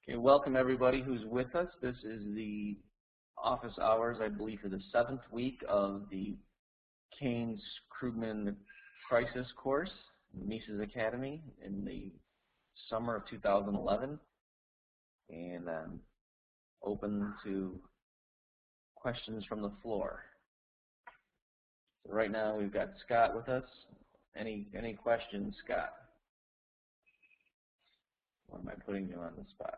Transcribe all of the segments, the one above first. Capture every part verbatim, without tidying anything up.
Okay, welcome everybody who's with us. This is the office hours, I believe, for the seventh week of the Keynes-Krugman Crisis course, Mises Academy, in the summer of two thousand eleven, and um, open to questions from the floor. So right now we've got Scott with us. Any any questions, Scott? Or am I putting you on the spot?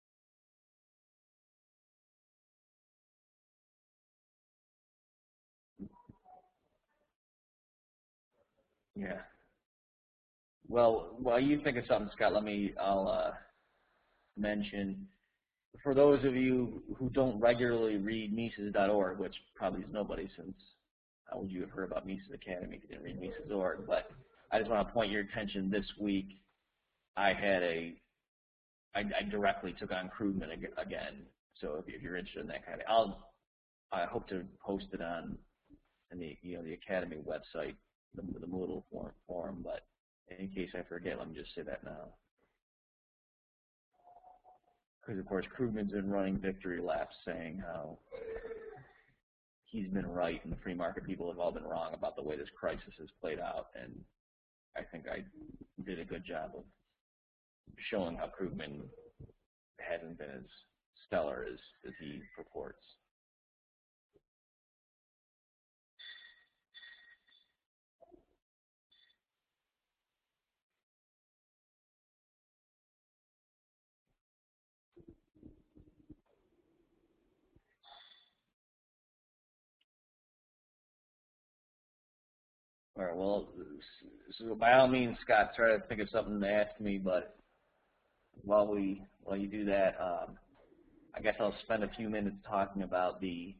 Yeah. Well, while you think of something, Scott, let me, I'll uh, mention, for those of you who don't regularly read Mises dot org, which probably is nobody, since how would you have heard about Mises Academy if you didn't read Mises dot org, but I just want to point your attention this week, I had a, I, I directly took on Krugman again, so if you're interested in that kind of, I'll, I hope to post it on in the, you know, the Academy website, the, the Moodle forum, forum, but in case I forget, let me just say that now. Because, of course, Krugman's been running victory laps saying how he's been right and the free market people have all been wrong about the way this crisis has played out, and I think I did a good job of showing how Krugman hasn't been as stellar as, as he purports. All right, well, so by all means, Scott, try to think of something to ask me, but while we while you do that, um, I guess I'll spend a few minutes talking about the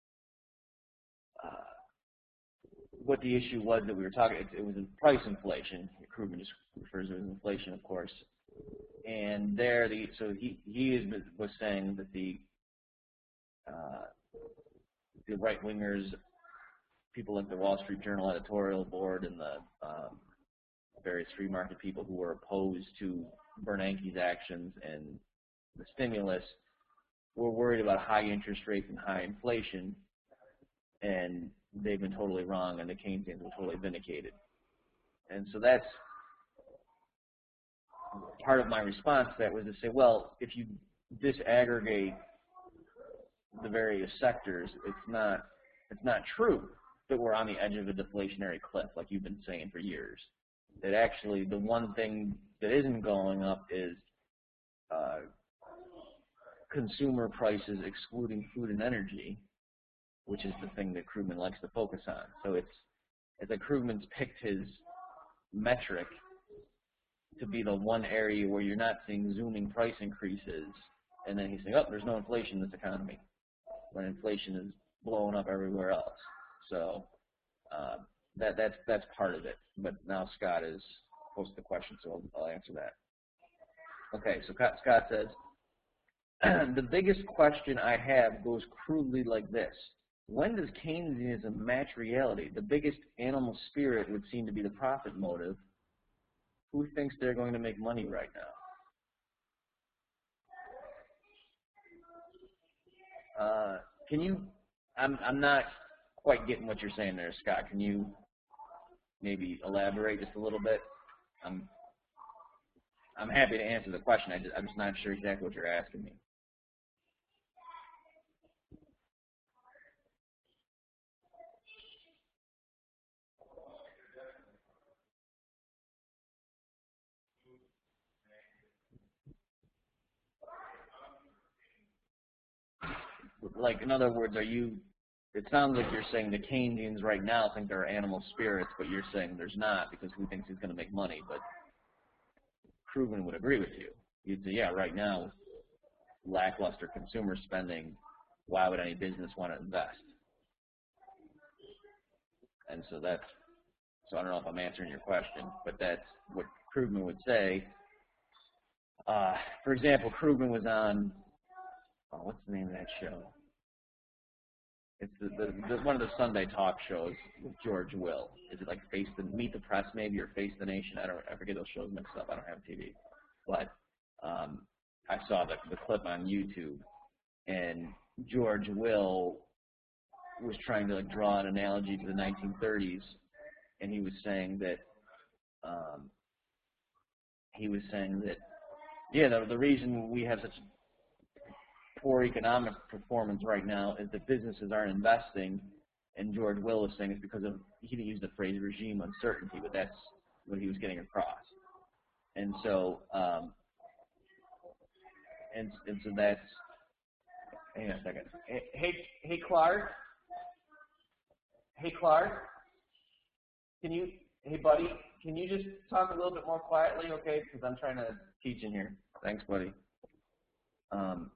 uh, what the issue was that we were talking. It, it was price inflation. Krugman just refers to it as inflation, of course. And there, the so he he is, was saying that the uh, the right wingers, people like the Wall Street Journal editorial board and the um, various free market people who were opposed to Bernanke's actions and the stimulus were worried about high interest rates and high inflation, and they've been totally wrong, and the Keynesians were totally vindicated. And so that's part of my response to that, was to say, well, if you disaggregate the various sectors, it's not it's not true that we're on the edge of a deflationary cliff like you've been saying for years. That actually the one thing that isn't going up is uh, consumer prices excluding food and energy, which is the thing that Krugman likes to focus on. So it's it's like Krugman's picked his metric to be the one area where you're not seeing zooming price increases, and then he's saying, oh, there's no inflation in this economy, when inflation is blowing up everywhere else. So uh, that that's that's part of it. But now Scott has posed the question, so I'll, I'll answer that. Okay, so Scott says, the biggest question I have goes crudely like this. When does Keynesianism match reality? The biggest animal spirit would seem to be the profit motive. Who thinks they're going to make money right now? Uh, can you, I'm, I'm not quite getting what you're saying there, Scott. Can you maybe elaborate just a little bit? I'm, I'm happy to answer the question. I just, I'm just not sure exactly what you're asking me. Like, in other words, are you, it sounds like you're saying the Keynesians right now think there are animal spirits, but you're saying there's not because who thinks he's going to make money? But Krugman would agree with you. You'd say, yeah, right now, lackluster consumer spending, why would any business want to invest? And so that's, so I don't know if I'm answering your question, but that's what Krugman would say. Uh, for example, Krugman was on, oh, what's the name of that show? It's the, the, the, one of the Sunday talk shows with George Will. Is it like Face the Meet the Press maybe, or Face the Nation? I don't. I forget those shows mixed up. I don't have T V. But um, I saw the, the clip on YouTube, and George Will was trying to like draw an analogy to the nineteen thirties, and he was saying that um, he was saying that yeah, the, the reason we have such poor economic performance right now is that businesses aren't investing, and George Will is saying it's because of, he didn't use the phrase regime uncertainty, but that's what he was getting across. And so, um, and, and so that's, hang on a second. Hey, hey, Clark. Hey, Clark. Can you, hey, buddy, can you just talk a little bit more quietly, okay? Because I'm trying to teach in here. Thanks, buddy. Um,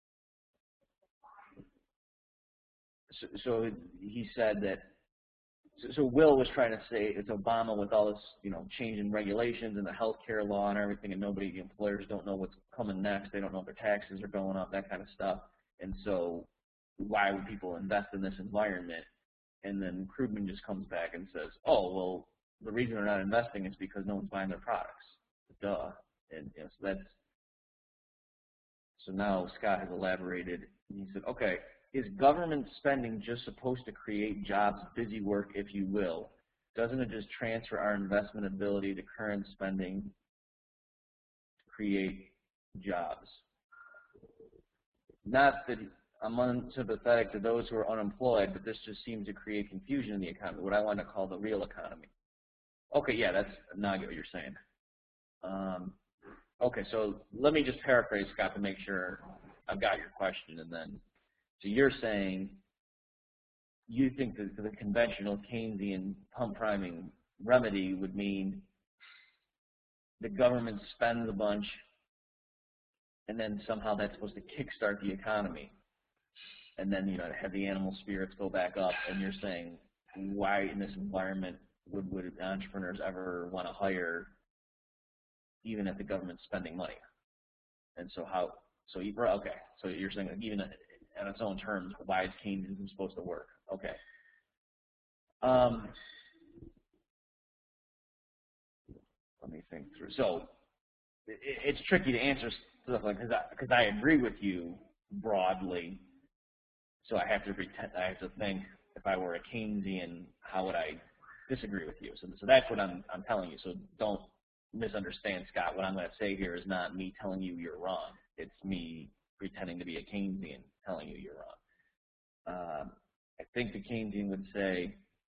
so, so he said that, so, so Will was trying to say it's Obama with all this, you know, change in regulations and the health care law and everything, and nobody, the employers don't know what's coming next. They don't know if their taxes are going up, that kind of stuff. And so why would people invest in this environment? And then Krugman just comes back and says, oh, well, the reason they're not investing is because no one's buying their products. Duh. And you know, so that's, so now Scott has elaborated, and he said, okay, is government spending just supposed to create jobs, busy work, if you will? Doesn't it just transfer our investment ability to current spending to create jobs? Not that I'm unsympathetic to those who are unemployed, but this just seems to create confusion in the economy, what I want to call the real economy. Okay, yeah, that's, now I get what you're saying. Um, okay, so let me just paraphrase, Scott, to make sure I've got your question, and then, so you're saying you think that the conventional Keynesian pump priming remedy would mean the government spends a bunch and then somehow that's supposed to kickstart the economy, and then, you know, have the animal spirits go back up, and you're saying why in this environment would, would entrepreneurs ever want to hire even if the government's spending money? And so how, so you, okay, so you're saying that even on its own terms, why is Keynesianism supposed to work? Okay. Um, let me think through. So it, it's tricky to answer stuff like, because I, because I agree with you broadly. So I have to pretend, I have to think, if I were a Keynesian, how would I disagree with you? So, so that's what I'm, I'm telling you. So don't misunderstand, Scott. What I'm going to say here is not me telling you you're wrong. It's me pretending to be a Keynesian telling you you're wrong. Um, I think the Keynesian would say,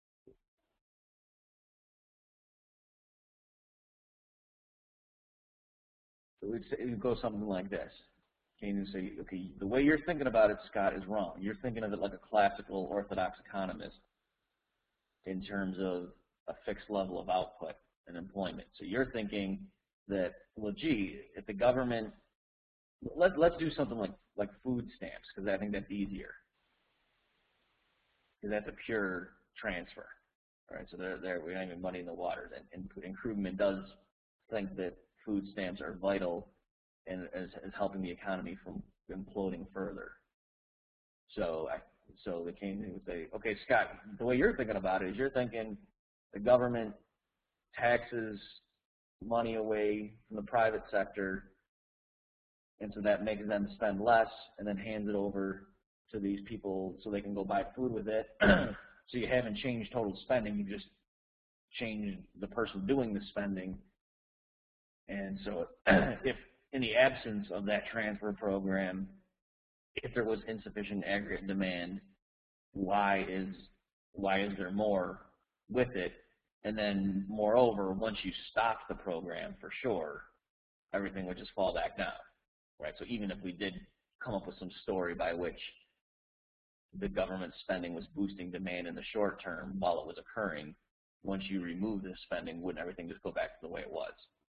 it would, say, it would go something like this. Keynesian would say, okay, the way you're thinking about it, Scott, is wrong. You're thinking of it like a classical orthodox economist in terms of a fixed level of output and employment. So you're thinking that, well, gee, if the government, let, let's do something like, like food stamps, because I think that's easier. Because that's a pure transfer. All right, so there, there we don't even money in the water. And, and, and Krugman does think that food stamps are vital and as, as helping the economy from imploding further. So, I, so the Keynesian would say, okay, Scott, the way you're thinking about it is you're thinking the government taxes money away from the private sector, and so that makes them spend less and then hands it over to these people so they can go buy food with it. So you haven't changed total spending, you just changed the person doing the spending. And so if in the absence of that transfer program, if there was insufficient aggregate demand, why is why is there more with it? And then moreover, once you stop the program, for sure, everything would just fall back down. Right? So even if we did come up with some story by which the government spending was boosting demand in the short term while it was occurring, once you remove the spending, wouldn't everything just go back to the way it was?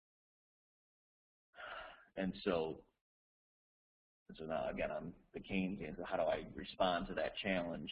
And so, so now again, I'm the Keynesian, so how do I respond to that challenge?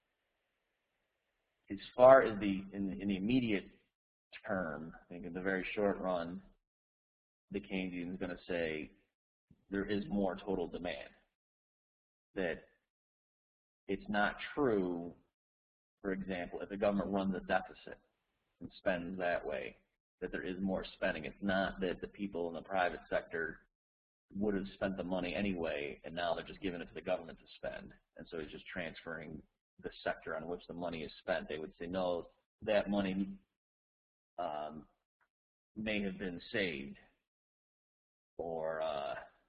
As far as the, in, in the immediate term, I think in the very short run, the Keynesian is going to say there is more total demand. That it's not true, for example, if the government runs a deficit and spends that way, that there is more spending. It's not that the people in the private sector would have spent the money anyway, and now they're just giving it to the government to spend, and so it's just transferring the sector on which the money is spent. They would say, no, that money um, may have been saved, or uh,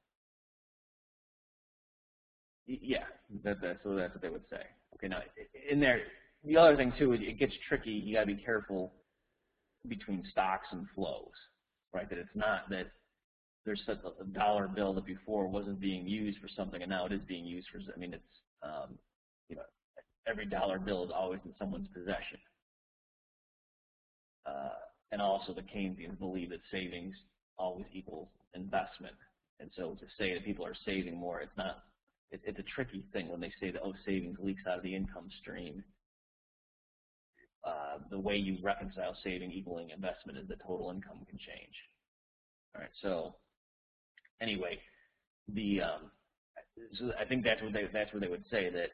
yeah, that, that's, so that's what they would say. Okay, now in there, the other thing too, it gets tricky. You got to be careful between stocks and flows, right? That it's not that there's a dollar bill that before wasn't being used for something and now it is being used for. I mean, it's um, you know, every dollar bill is always in someone's possession. Uh, and also the Keynesians believe that savings always equals investment. And so to say that people are saving more, it's not, it, it's a tricky thing when they say that, oh, savings leaks out of the income stream. Uh, the way you reconcile saving equaling investment is that total income can change. All right, so anyway, the um, so I think that's what they that's what they would say, that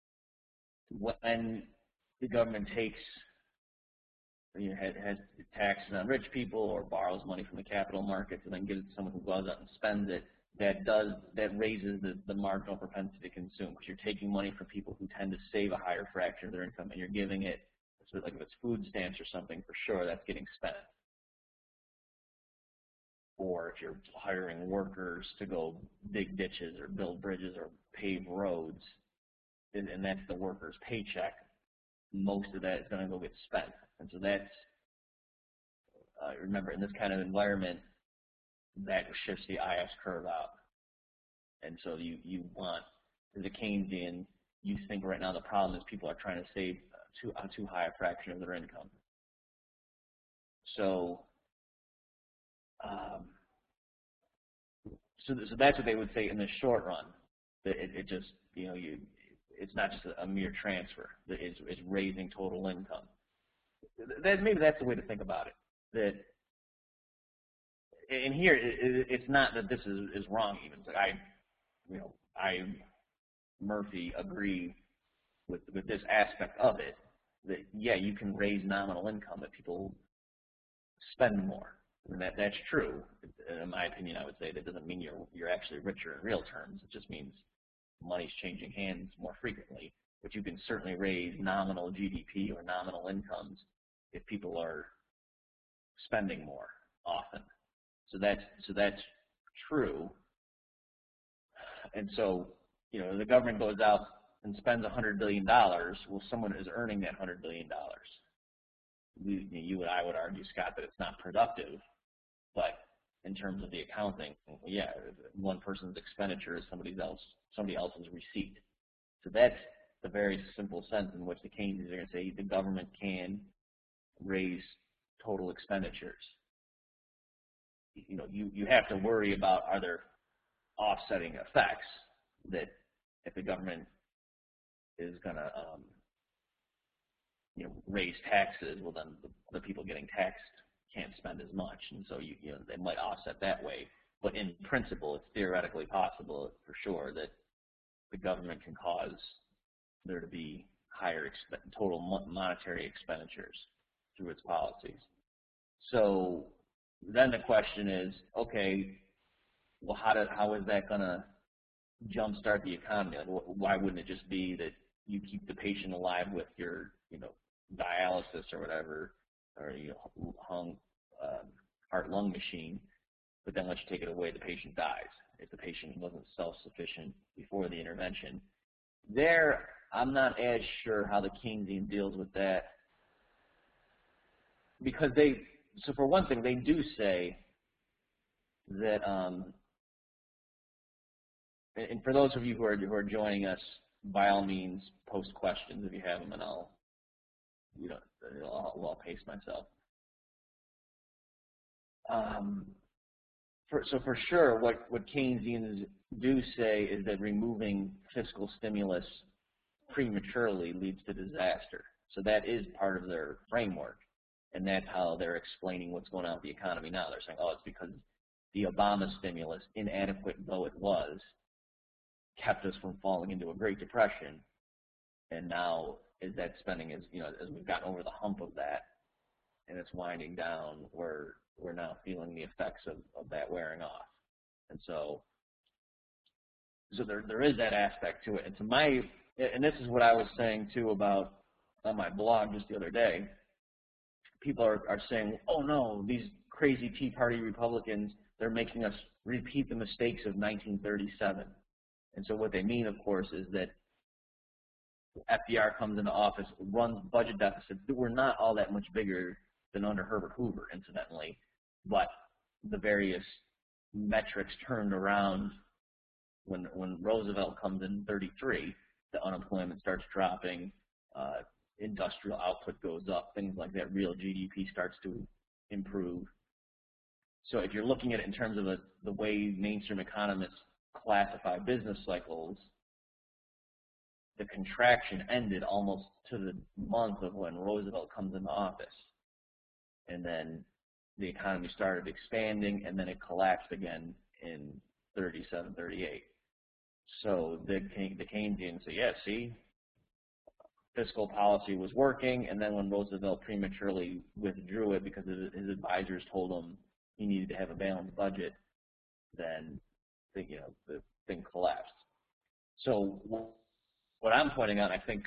when the government takes, you know, has, has taxes on rich people or borrows money from the capital markets and then gives it to someone who goes out and spends it, that does that raises the, the marginal propensity to consume, because you're taking money from people who tend to save a higher fraction of their income and you're giving it. So like if it's food stamps or something, for sure that's getting spent. Or if you're hiring workers to go dig ditches or build bridges or pave roads, and, and that's the worker's paycheck, most of that is going to go get spent. And so that's, uh, remember, in this kind of environment, that shifts the I S curve out. And so you, you want, as a Keynesian, you think right now the problem is people are trying to save too, a too high a fraction of their income. So, um, so, so that's what they would say in the short run. That it, it just, you know, you, it's not just a, a mere transfer. That it's, it's raising total income. That, maybe that's the way to think about it. That, and here it, it, it's not that this is, is wrong. Even it's like I, you know, I, Murphy, agree with with this aspect of it. That yeah, you can raise nominal income, but people spend more. And that that's true. In my opinion, I would say that doesn't mean you're you're actually richer in real terms. It just means money's changing hands more frequently. But you can certainly raise nominal G D P or nominal incomes if people are spending more often. So that's so that's true. And so, you know, the government goes out and spends a hundred billion dollars. Well, someone is earning that hundred billion dollars. You, you and I would argue, Scott, that it's not productive. But in terms of the accounting, yeah, one person's expenditure is somebody else, somebody else's receipt. So that's the very simple sense in which the Keynesians are going to say the government can raise total expenditures. You know, you, you have to worry about, are there offsetting effects that if the government is going to um, you know, raise taxes, well then the, the people getting taxed can't spend as much, and so you, you know, they might offset that way. But in principle, it's theoretically possible for sure that the government can cause there to be higher exp total monetary expenditures through its policies. So then the question is, okay, well, how, do, how is that going to jumpstart the economy? Like, why wouldn't it just be that you keep the patient alive with your, you know, dialysis or whatever, or you know, hung um, heart-lung machine, but then once you take it away, the patient dies if the patient wasn't self-sufficient before the intervention. There, I'm not as sure how the Keynesian deals with that, because they, so for one thing, they do say that, um, and for those of you who are, who are joining us, by all means, post questions if you have them, and I'll, you know, I'll, I'll pace myself. Um, for, so for sure, what, what Keynesians do say is that removing fiscal stimulus prematurely leads to disaster. So that is part of their framework, and that's how they're explaining what's going on with the economy now. They're saying, oh, it's because the Obama stimulus, inadequate though it was, kept us from falling into a Great Depression, and now as that spending is, you know, as we've gotten over the hump of that and it's winding down, we're we're now feeling the effects of, of that wearing off. And so, so there there is that aspect to it. And to my, and this is what I was saying too about on my blog just the other day. People are, are saying, oh no, these crazy Tea Party Republicans, they're making us repeat the mistakes of nineteen thirty-seven. And so what they mean, of course, is that F D R comes into office, runs budget deficits that were not all that much bigger than under Herbert Hoover, incidentally, but the various metrics turned around when when Roosevelt comes in thirty-three. The unemployment starts dropping, uh, industrial output goes up, things like that. Real G D P starts to improve. So if you're looking at it in terms of a, the way mainstream economists classify business cycles, the contraction ended almost to the month of when Roosevelt comes into office. And then the economy started expanding, and then it collapsed again in thirty-seven, thirty-eight. So the, the Keynesians say, yeah, see, fiscal policy was working, and then when Roosevelt prematurely withdrew it because his advisors told him he needed to have a balanced budget, then the, you know, the thing collapsed. So what I'm pointing out, I think,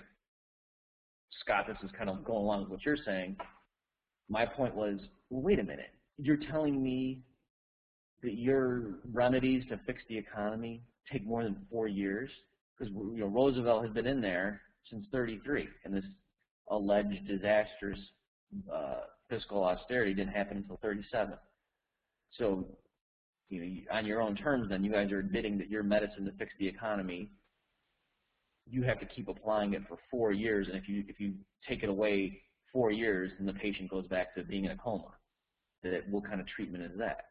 Scott, this is kind of going along with what you're saying. My point was, well, wait a minute. You're telling me that your remedies to fix the economy take more than four years? Because, you know, Roosevelt has been in there since thirty-three, and this alleged disastrous uh, fiscal austerity didn't happen until thirty-seven. So, you know, on your own terms, then you guys are admitting that your medicine to fix the economy, you have to keep applying it for four years, and if you if you take it away four years, then the patient goes back to being in a coma. That what kind of treatment is that?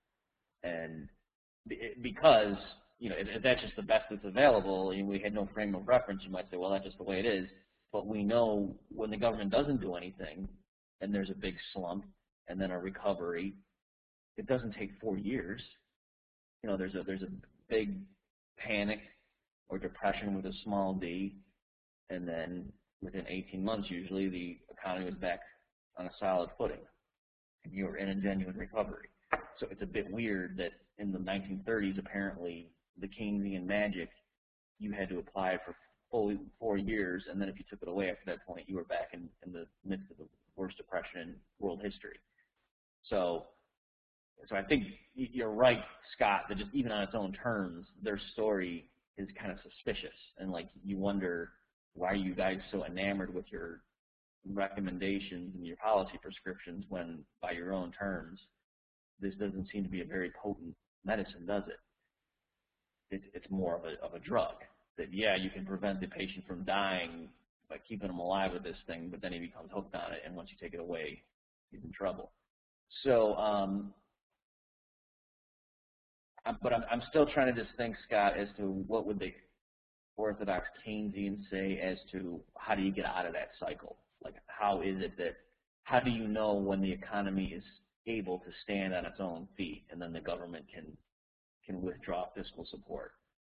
And because, you know, if, if that's just the best that's available, and we had no frame of reference, you might say, well, that's just the way it is. But we know when the government doesn't do anything, and there's a big slump, and then a recovery, it doesn't take four years. You know, there's a there's a big panic or depression with a small d, and then within eighteen months, usually, the economy was back on a solid footing, and you were in a genuine recovery. So it's a bit weird that in the nineteen thirties, apparently, the Keynesian magic, you had to apply for fully four years, and then if you took it away after that point, you were back in, in the midst of the worst depression in world history. So, so I think you're right, Scott, that just even on its own terms, their story is kind of suspicious, and like you wonder, why are you guys so enamored with your recommendations and your policy prescriptions when, by your own terms, this doesn't seem to be a very potent medicine, does it? it it's more of a, of a drug. That, yeah, you can prevent the patient from dying by keeping him alive with this thing, but then he becomes hooked on it, and once you take it away, he's in trouble. So, um, but I'm, I'm still trying to just think, Scott, as to what would the orthodox Keynesians say as to how do you get out of that cycle? Like, how is it that, how do you know when the economy is able to stand on its own feet, and then the government can can withdraw fiscal support?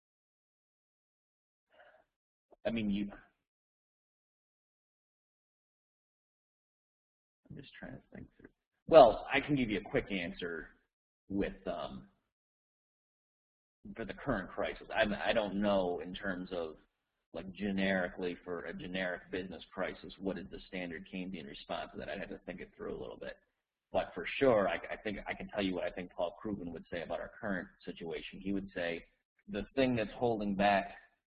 I mean, you. I'm just trying to think through. Well, I can give you a quick answer with um, for the current crisis. I I don't know in terms of like generically for a generic business crisis, what is the standard Keynesian response to that? I'd have to think it through a little bit. But for sure, I, I think I can tell you what I think Paul Krugman would say about our current situation. He would say the thing that's holding back.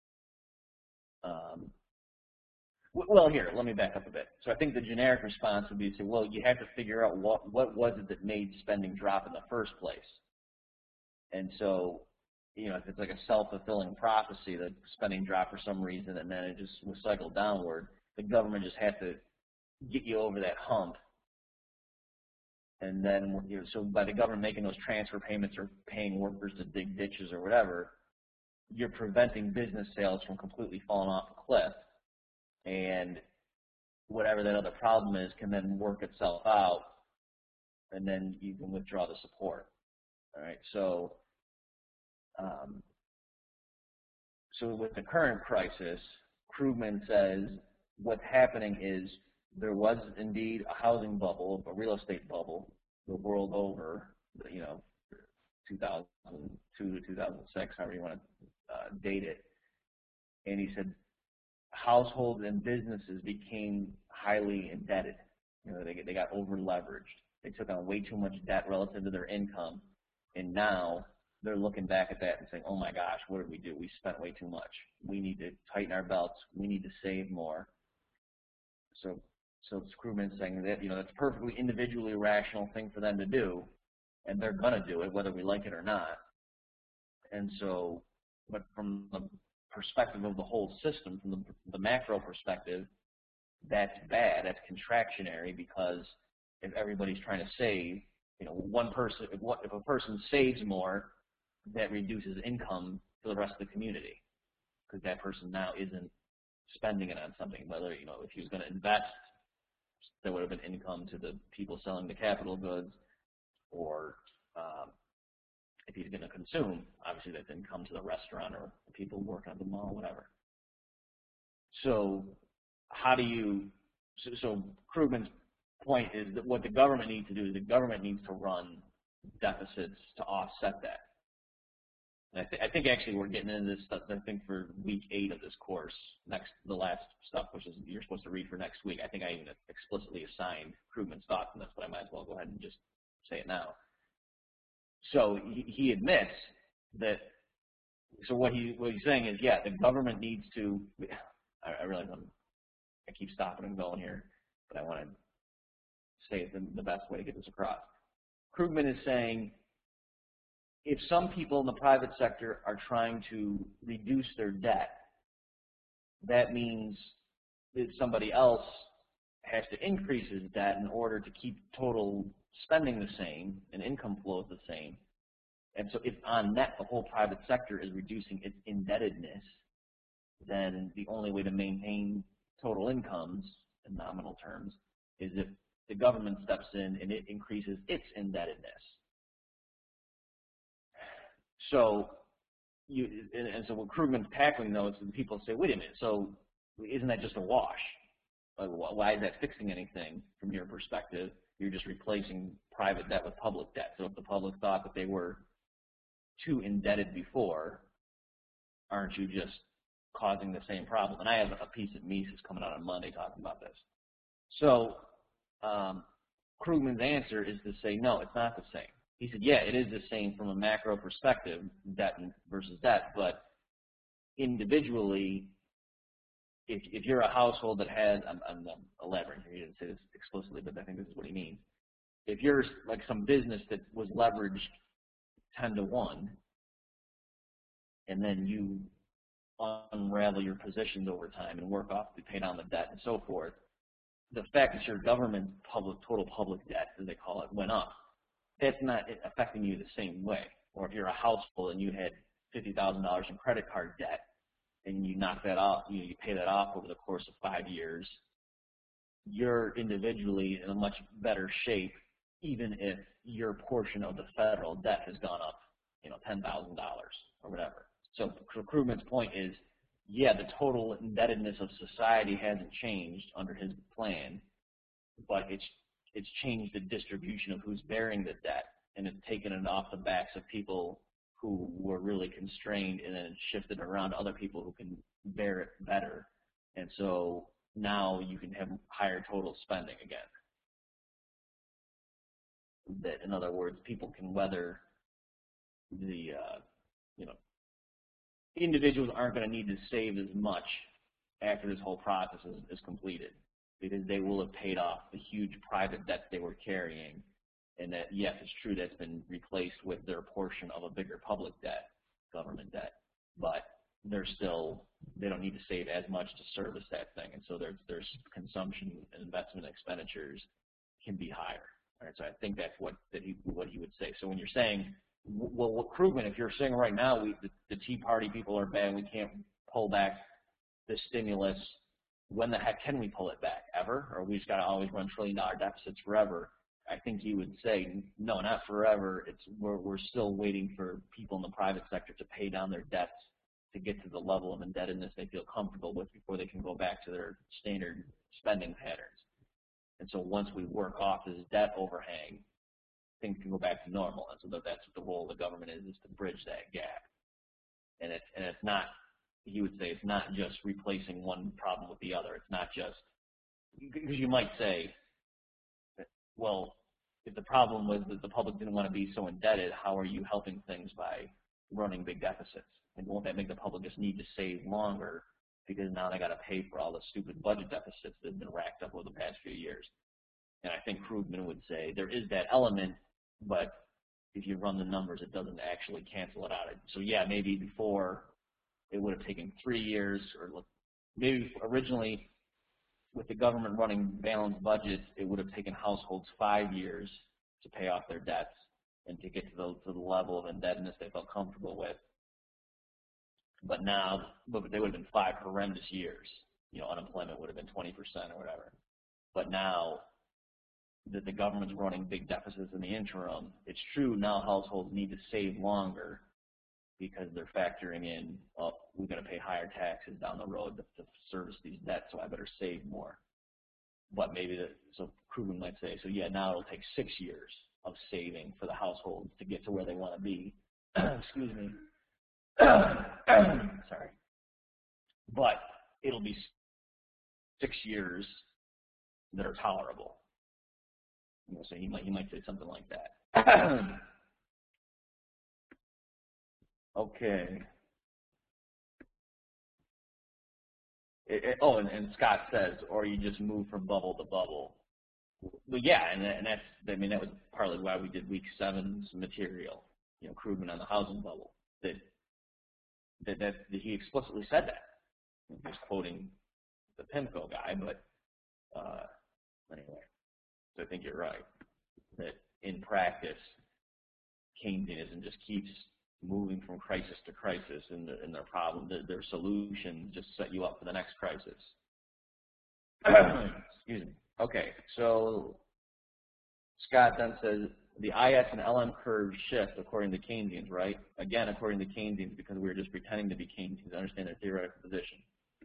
Um, well, here, let me back up a bit. So I think the generic response would be to say, well, you have to figure out what what was it that made spending drop in the first place. And so, you know, if it's like a self-fulfilling prophecy that spending dropped for some reason and then it just was cycled downward, the government just had to get you over that hump. And then, you know, so by the government making those transfer payments or paying workers to dig ditches or whatever, you're preventing business sales from completely falling off a cliff. And whatever that other problem is can then work itself out, and then you can withdraw the support. All right, so um, so with the current crisis, Krugman says what's happening is there was indeed a housing bubble, a real estate bubble, the world over, you know, two thousand two to two thousand six, however you want to uh, date it. And he said households and businesses became highly indebted. You know, they, they got over leveraged. They took on way too much debt relative to their income, and now they're looking back at that and saying, oh my gosh, what did we do? We spent way too much. We need to tighten our belts. We need to save more. So, so Krugman's saying that, you know, that's a perfectly individually rational thing for them to do, and they're going to do it whether we like it or not. And so, but from the perspective of the whole system, from the, the macro perspective, that's bad. That's contractionary, because if everybody's trying to save, you know, one person, if, what, if a person saves more, that reduces income for the rest of the community, because that person now isn't spending it on something. Whether, you know, if he was going to invest, there would have been income to the people selling the capital goods, or um, if he's going to consume, obviously that's income to the restaurant or the people working at the mall, whatever. So how do you, so, so Krugman's point is that what the government needs to do is the government needs to run deficits to offset that. And I, th I think actually we're getting into this stuff, I think, for week eight of this course, next, the last stuff, which is you're supposed to read for next week. I think I even explicitly assigned Krugman's thoughts on this, but I might as well go ahead and just say it now. So he, he admits that, so what, he, what he's saying is, yeah, the government needs to, I, I realize I'm, I keep stopping and going here, but I want to say it the, the best way to get this across. Krugman is saying, if some people in the private sector are trying to reduce their debt, that means that somebody else has to increase his debt in order to keep total spending the same and income flows the same. And so if on net the whole private sector is reducing its indebtedness, then the only way to maintain total incomes in nominal terms is if the government steps in and it increases its indebtedness. So, you, and, and so what Krugman's tackling, though, is that people say, wait a minute, so isn't that just a wash? Like, why is that fixing anything from your perspective? You're just replacing private debt with public debt. So if the public thought that they were too indebted before, aren't you just causing the same problem? And I have a piece of Mises coming out on Monday talking about this. So um, Krugman's answer is to say, no, it's not the same. He said, yeah, it is the same from a macro perspective, debt versus debt, but individually, if, if you're a household that has, I'm, I'm elaborating here, he didn't say this explicitly, but I think this is what he means. If you're like some business that was leveraged ten to one, and then you unravel your positions over time and work off to pay down the debt and so forth, the fact that your government public total public debt, as they call it, went up, that's not affecting you the same way. Or if you're a household and you had fifty thousand dollars in credit card debt and you knock that off, you, you pay that off over the course of five years, you're individually in a much better shape, even if your portion of the federal debt has gone up, you know, ten thousand dollars or whatever. So Krugman's point is, yeah, the total indebtedness of society hasn't changed under his plan, but it's it's changed the distribution of who's bearing the debt, and it's taken it off the backs of people who were really constrained, and then it's shifted around to other people who can bear it better. And so now you can have higher total spending again. That, in other words, people can weather the, uh, you know, individuals aren't going to need to save as much after this whole process is, is completed, because they will have paid off the huge private debt they were carrying, and that, yes, it's true that's been replaced with their portion of a bigger public debt, government debt, but they're still, they don't need to save as much to service that thing, and so there's, there's consumption and investment expenditures can be higher. All right, so I think that's what, that he, what he would say. So when you're saying, well, what Krugman, if you're saying right now we, the, the Tea Party people are bad, we can't pull back the stimulus, when the heck can we pull it back? Ever? Or we just got to always run trillion dollar deficits forever? I think he would say, no, not forever. It's we're, we're still waiting for people in the private sector to pay down their debts to get to the level of indebtedness they feel comfortable with before they can go back to their standard spending patterns. And so once we work off this debt overhang, things can go back to normal. And so that, that's what the role of the government is, is to bridge that gap. And it's, and it's not, he would say, it's not just replacing one problem with the other. It's not just, because you might say, well, if the problem was that the public didn't want to be so indebted, how are you helping things by running big deficits? And won't that make the public just need to save longer because now they got to pay for all the stupid budget deficits that have been racked up over the past few years? And I think Krugman would say there is that element, but if you run the numbers, it doesn't actually cancel it out. So yeah, maybe before it would have taken three years, or maybe originally with the government running balanced budgets, it would have taken households five years to pay off their debts and to get to the, to the level of indebtedness they felt comfortable with. But now, but they would have been five horrendous years. You know, unemployment would have been twenty percent or whatever. But now that the government's running big deficits in the interim, it's true now households need to save longer because they're factoring in, oh, we're going to pay higher taxes down the road to, to service these debts, so I better save more. But maybe, the, so Krugman might say, so yeah, now it'll take six years of saving for the households to get to where they want to be. Excuse me. Sorry. But it'll be six years that are tolerable. You know, so he might, he might say something like that. Okay. It, it, oh, and, and Scott says, or you just move from bubble to bubble. But yeah, and, and that's, I mean, that was partly why we did week seven's material, you know, Krugman on the housing bubble. That, that, that, that he explicitly said that. He was quoting the PIMCO guy, but uh, anyway, so I think you're right, that in practice, Keynesianism just keeps moving from crisis to crisis, and, the, and their problem, their, their solutions just set you up for the next crisis. Excuse me. Okay, so Scott then says the I S and L M curves shift according to Keynesians, right? Again, according to Keynesians, because we were just pretending to be Keynesians to understand their theoretical position.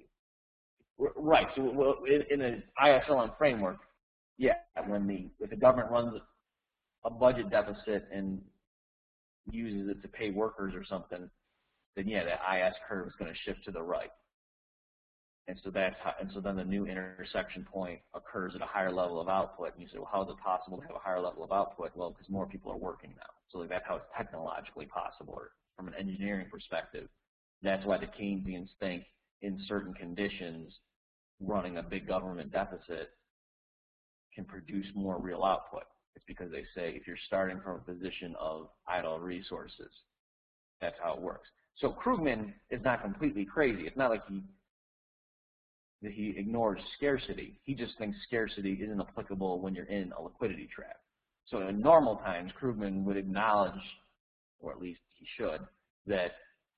Right. So well, in, in an I S L M framework, yeah, when the if the government runs a budget deficit and uses it to pay workers or something, then yeah, that I S curve is going to shift to the right. And so that's how, and so then the new intersection point occurs at a higher level of output. And you say, well, how is it possible to have a higher level of output? Well, because more people are working now. So like that's how it's technologically possible. Or from an engineering perspective, that's why the Keynesians think in certain conditions, running a big government deficit can produce more real output. It's because they say if you're starting from a position of idle resources, that's how it works. So Krugman is not completely crazy. It's not like he that he ignores scarcity. He just thinks scarcity isn't applicable when you're in a liquidity trap. So in normal times, Krugman would acknowledge, or at least he should, that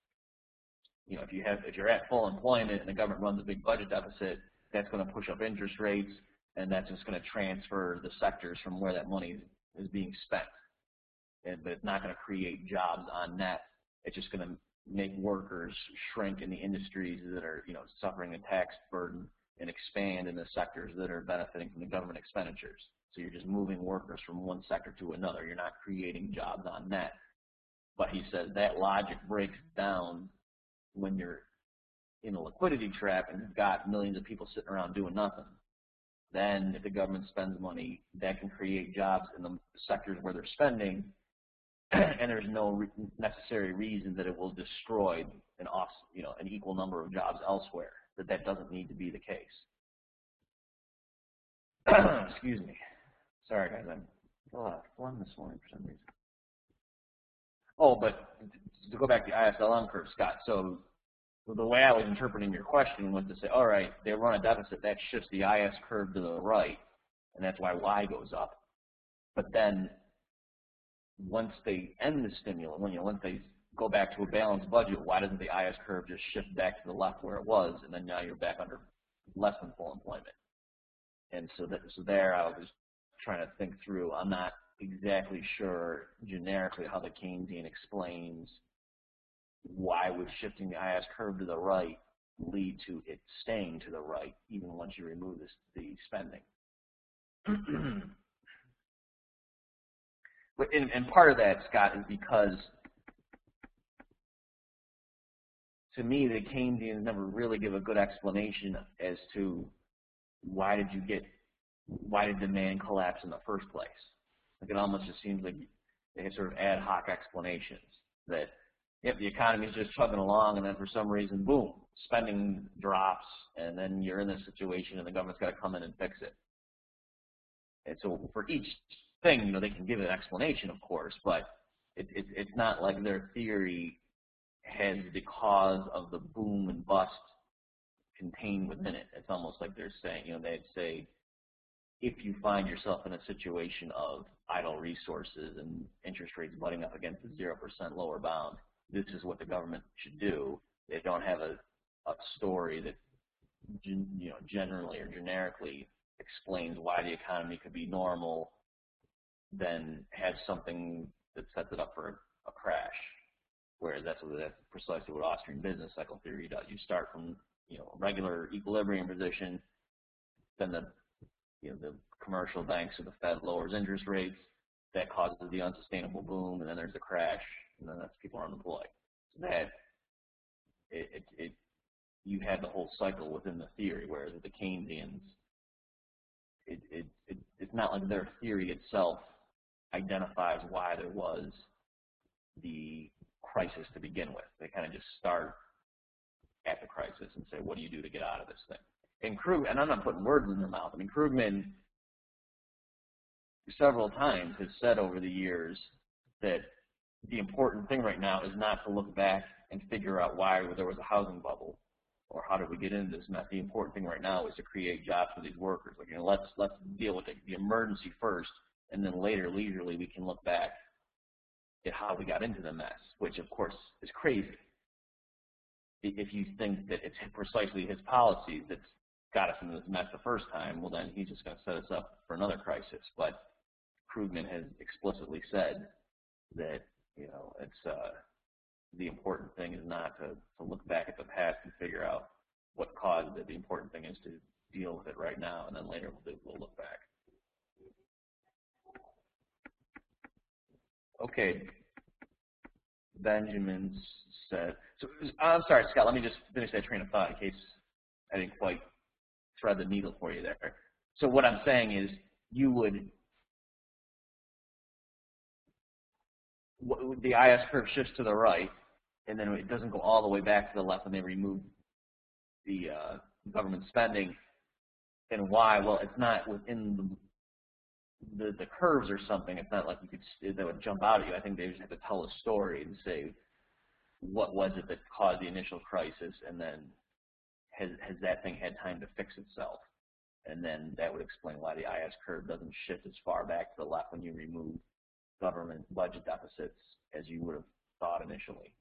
you know if you have if you're at full employment and the government runs a big budget deficit, that's going to push up interest rates, and that's just going to transfer the sectors from where that money is being spent. And, but it's not going to create jobs on net. It's just going to make workers shrink in the industries that are, you know, suffering a tax burden and expand in the sectors that are benefiting from the government expenditures. So you're just moving workers from one sector to another. You're not creating jobs on net. But he says that logic breaks down when you're in a liquidity trap and you've got millions of people sitting around doing nothing. Then if the government spends money, that can create jobs in the sectors where they're spending, and there's no re necessary reason that it will destroy an off, you know, an equal number of jobs elsewhere. That that doesn't need to be the case. Excuse me. Sorry, guys. I'm a lot of fun this morning for some reason. Oh, but to go back to the I S L M curve, Scott. So the way I was interpreting your question was to say, all right, they run a deficit, that shifts the I S curve to the right, and that's why Y goes up. But then once they end the stimulus, when you know, once they go back to a balanced budget, why doesn't the I S curve just shift back to the left where it was, and then now you're back under less than full employment? And so that so there, I was trying to think through. I'm not exactly sure generically how the Keynesian explains why would shifting the I S curve to the right lead to it staying to the right, even once you remove this, the spending. but and, and part of that, Scott, is because to me the Keynesians never really give a good explanation as to why did you get why did demand collapse in the first place. Like it almost just seems like they have sort of ad hoc explanations that if the economy is just chugging along and then for some reason, boom, spending drops and then you're in this situation and the government's got to come in and fix it. And so for each thing, you know, they can give an explanation, of course, but it, it, it's not like their theory has the cause of the boom and bust contained within it. It's almost like they're saying, you know, they'd say, if you find yourself in a situation of idle resources and interest rates butting up against the zero percent lower bound, this is what the government should do. They don't have a, a story that, you know, generally or generically explains why the economy could be normal, then has something that sets it up for a, a crash. Whereas that's, what, that's precisely what Austrian business cycle theory does. You start from, you know, a regular equilibrium position, then the, you know, the commercial banks or the Fed lowers interest rates, that causes the unsustainable boom, and then there's the crash, and then that's people are unemployed. So that it, it, it you had the whole cycle within the theory, whereas with the Keynesians, it, it, it, it's not like their theory itself identifies why there was the crisis to begin with. They kind of just start at the crisis and say, what do you do to get out of this thing? And Krug, and I'm not putting words in their mouth. I mean, Krugman several times has said over the years that the important thing right now is not to look back and figure out why there was a housing bubble or how did we get into this mess. The important thing right now is to create jobs for these workers. Like, you know, let's let's deal with the, the emergency first, and then later, leisurely, we can look back at how we got into the mess, which of course is crazy. If you think that it's precisely his policies that's got us into this mess the first time, well then he's just going to set us up for another crisis. But Krugman has explicitly said that, you know, it's uh, the important thing is not to, to look back at the past and figure out what caused it. The important thing is to deal with it right now, and then later we'll, we'll look back. Okay. Benjamin said, so I'm sorry, Scott, let me just finish that train of thought in case I didn't quite thread the needle for you there. So what I'm saying is you would, the I S curve shifts to the right, and then it doesn't go all the way back to the left when they remove the uh, government spending. And why? Well, it's not within the The, the curves or something. It's not like you could that would jump out at you. I think they just have to tell a story and say what was it that caused the initial crisis, and then has has that thing had time to fix itself, and then that would explain why the I S curve doesn't shift as far back to the left when you remove government budget deficits as you would have thought initially.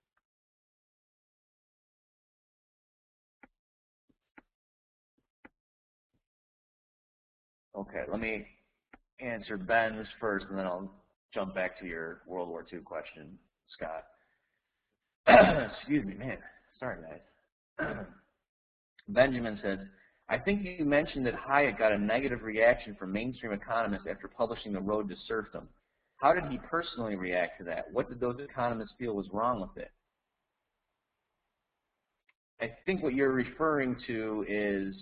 Okay, let me answer Ben's first, and then I'll jump back to your World War Two question, Scott. Excuse me, man. Sorry, guys. Benjamin says, I think you mentioned that Hayek got a negative reaction from mainstream economists after publishing The Road to Serfdom. How did he personally react to that? What did those economists feel was wrong with it? I think what you're referring to is,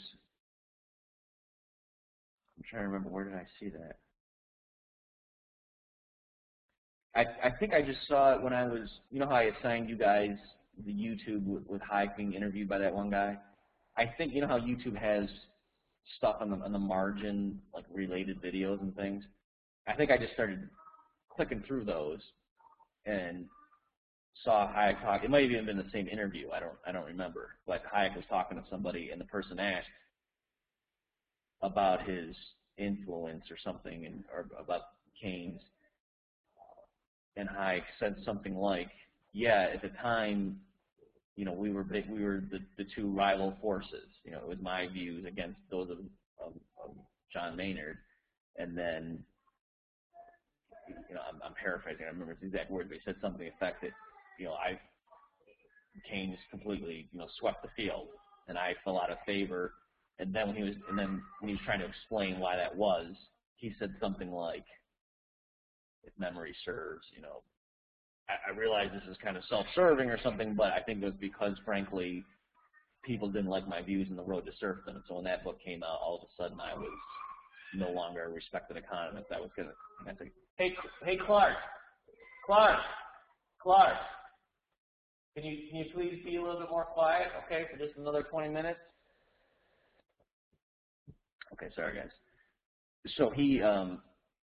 I'm trying to remember, where did I see that? I, I think I just saw it when I was, you know how I assigned you guys the YouTube with, with Hayek being interviewed by that one guy? I think, you know how YouTube has stuff on the, on the margin, like related videos and things? I think I just started clicking through those and saw Hayek talk. It might have even been the same interview. I don't, I don't remember. But Hayek was talking to somebody, and the person asked about his influence or something, and or about Keynes. And Hayek said something like, "Yeah, at the time, you know, we were big, we were the, the two rival forces. You know, it was my views against those of, of, of John Maynard, and then, you know, I'm, I'm paraphrasing. I remember his exact words, but he said something to the effect that, you know, I Keynes completely, you know, swept the field, and I fell out of favor. And then when he was, and then when he was trying to explain why that was, he said something like, if memory serves. You know, I, I realize this is kind of self-serving or something, but I think it was because, frankly, people didn't like my views in The Road to Serfdom. And so when that book came out, all of a sudden I was no longer a respected economist. I was going to say, hey, hey, Clark, Clark, Clark, can you, can you please be a little bit more quiet, okay, for just another twenty minutes? Okay, sorry, guys. So he, um,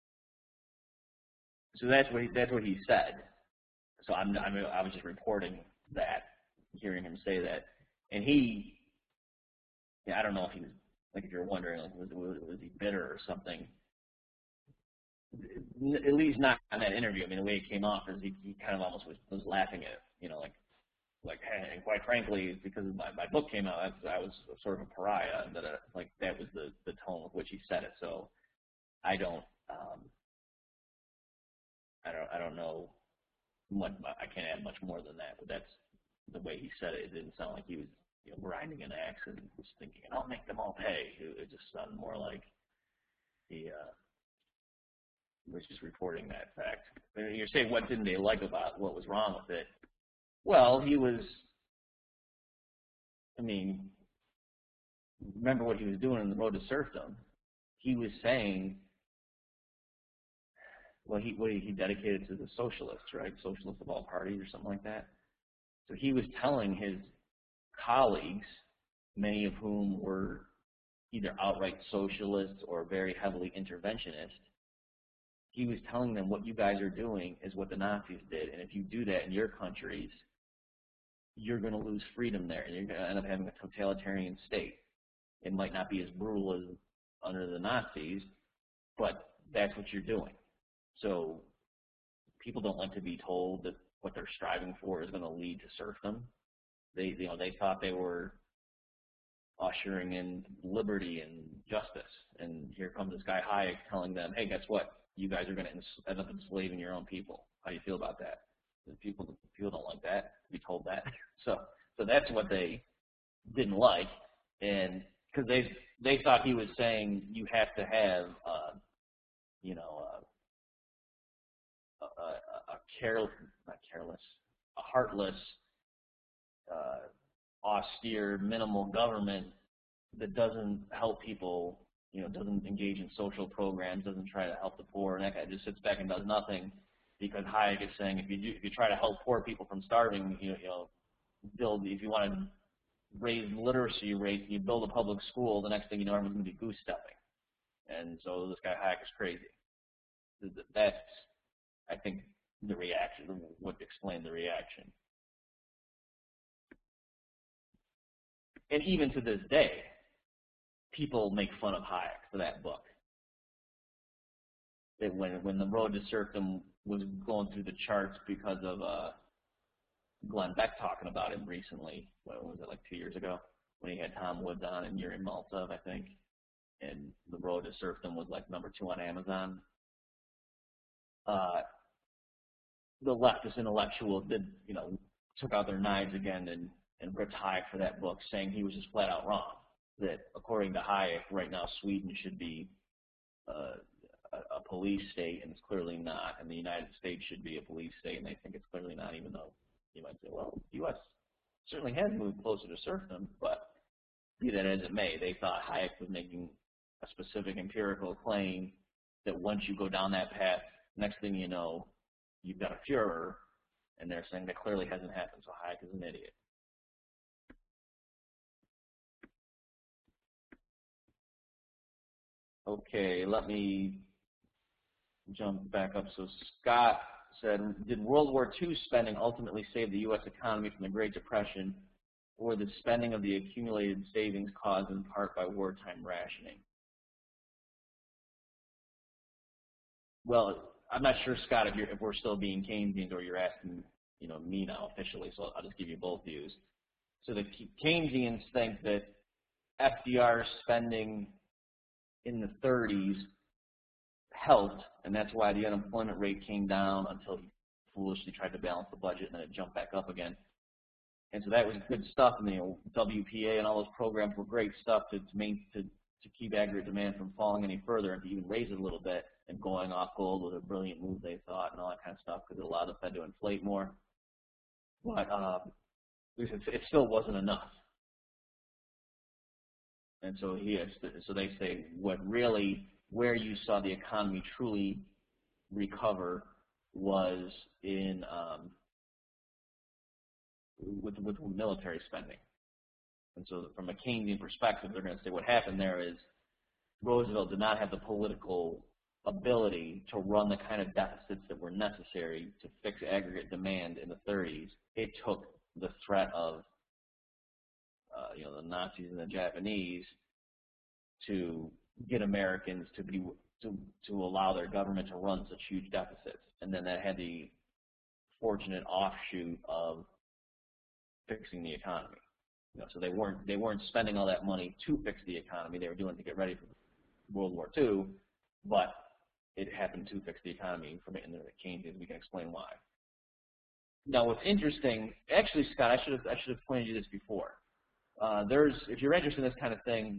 so that's what he, that's what he said. So I'm, I'm, I was just reporting that, hearing him say that, and he, yeah, I don't know if he was, like, if you're wondering, like, was, was, was he bitter or something? At least not in that interview. I mean, the way it came off is he, he kind of almost was, was laughing at it, you know, like, like, hey, and quite frankly, because my, my book came out, I, I was sort of a pariah, and that, uh, like, that was the, the tone with which he said it. So I don't, um, I don't, I don't know much. I can't add much more than that. But that's the way he said it. It didn't sound like he was, you know, grinding an axe and was thinking, "I'll make them all pay." It, it just sounded more like he uh, was just reporting that fact. I mean, you're saying, what didn't they like about what was wrong with it? Well, he was. I mean, remember what he was doing in The Road to Serfdom? He was saying. Well, he what he dedicated to the socialists, right? Socialists of all parties or something like that. So he was telling his colleagues, many of whom were either outright socialists or very heavily interventionist, he was telling them, what you guys are doing is what the Nazis did, and if you do that in your countries, you're going to lose freedom there, and you're going to end up having a totalitarian state. It might not be as brutal as under the Nazis, but that's what you're doing. So people don't like to be told that what they're striving for is going to lead to serfdom. They, you know, they thought they were ushering in liberty and justice, and here comes this guy Hayek telling them, "Hey, guess what? You guys are going to end up enslaving your own people. How do you feel about that?" The people, people don't like that. To be told that. So, so that's what they didn't like, and because they they thought he was saying you have to have, uh, you know. Uh, A, a, a careless, not careless, a heartless, uh, austere, minimal government that doesn't help people, you know, doesn't engage in social programs, doesn't try to help the poor, and that guy just sits back and does nothing. Because Hayek is saying, if you do, if you try to help poor people from starving, you know, you know, build, if you want to raise literacy rate, you build a public school. The next thing you know, everyone's going to be goose stepping, and so this guy Hayek is crazy. That's, I think, the reaction, what explained the reaction. And even to this day, people make fun of Hayek for that book. That when when The Road to Serfdom was going through the charts because of uh, Glenn Beck talking about him recently, what was it, like two years ago, when he had Tom Woods on and Yuri Maltsev, I think, and The Road to Serfdom was like number two on Amazon. Uh, the leftist intellectuals did, you know, took out their knives again and, and ripped Hayek for that book, saying he was just flat out wrong. That according to Hayek, right now Sweden should be uh, a, a police state, and it's clearly not. And the United States should be a police state, and they think it's clearly not, even though you might say, well, the U S certainly has moved closer to serfdom, but be that as it may, they thought Hayek was making a specific empirical claim that once you go down that path, next thing you know, you've got a Führer, and they're saying that clearly hasn't happened, so Hayek is an idiot. Okay, let me jump back up. So Scott said, did World War Two spending ultimately save the U S economy from the Great Depression, or the spending of the accumulated savings caused in part by wartime rationing? Well, I'm not sure, Scott, if, you're, if we're still being Keynesians or you're asking, you know, me now officially, so I'll just give you both views. So the Keynesians think that F D R's spending in the thirties helped, and that's why the unemployment rate came down until he foolishly tried to balance the budget, and then it jumped back up again. And so that was good stuff, and you know, W P A and all those programs were great stuff to to, main, to to keep aggregate demand from falling any further and to even raise it a little bit. and going off gold was a brilliant move, they thought, and all that kind of stuff, because it allowed the Fed to inflate more. But uh, it still wasn't enough. And so he, so they say what really, where you saw the economy truly recover was in um, with with military spending. And so from a Keynesian perspective, they're going to say what happened there is Roosevelt did not have the political ability to run the kind of deficits that were necessary to fix aggregate demand in the thirties. It took the threat of uh, you know, the Nazis and the Japanese to get Americans to be to to allow their government to run such huge deficits, and then that had the fortunate offshoot of fixing the economy. You know, so they weren't they weren't spending all that money to fix the economy; they were doing it to get ready for World War Two, but it happened to fix the economy from it in the Keynesians. We can explain why. Now, what's interesting, actually, Scott, I should have I should have pointed you this before. Uh, there's, if you're interested in this kind of thing,